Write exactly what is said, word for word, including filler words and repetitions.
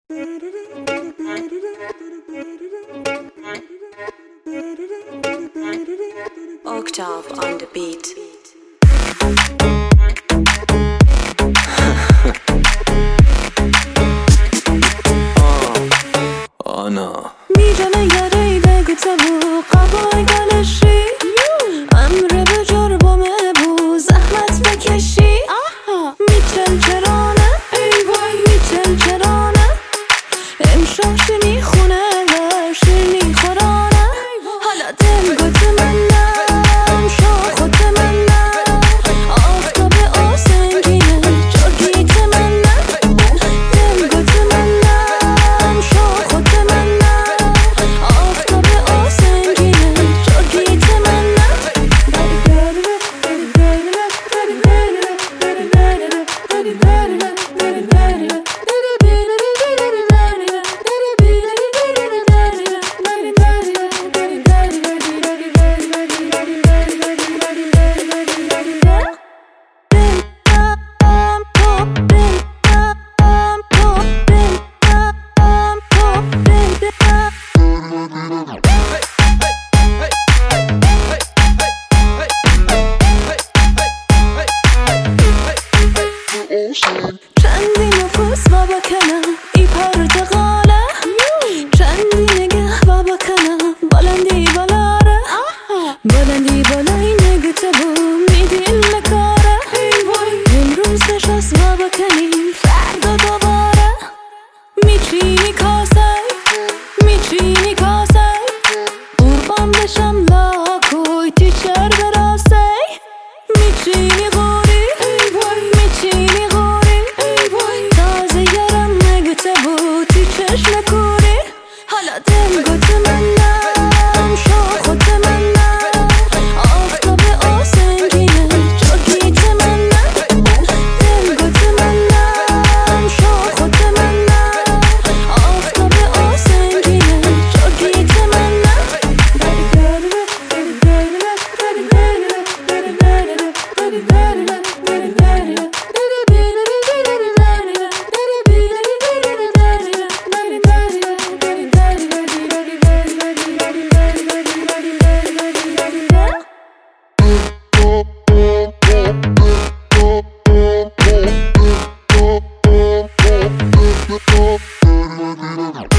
Octave on the beat. آنا میجنه یاری بگو تبو قبای گلشی امر بجر با مبو زحمت بکشی میچل چرانه میچل چرانه امشا شنی خونه و شنی خورانه حالا دل گوت منم شاخوت منم آفتاب آسنگینه جرگیت منم دل گوت منم شاخوت منم آفتاب آسنگینه جرگیت منم چندی نفوس و بکنم ای پرتقاله چندی نگه و بکنم بلندی بلاره بلندی بالای نگته بو میدیل نکاره امروز نشست و بکنیم فردا دوباره میچینی کاسه میچینی کاسه قربان بشم لاکوی تیچر براسه میچینی غوری میچینی غوری تازه یارم نگته بود تی چشم کوری حالا دل گوت منم شاخوت منم آفتاب آسنگینه جرگیت منم دل گوت منم شاخوت منم آفتاب آسنگینه جرگیت منم Oh,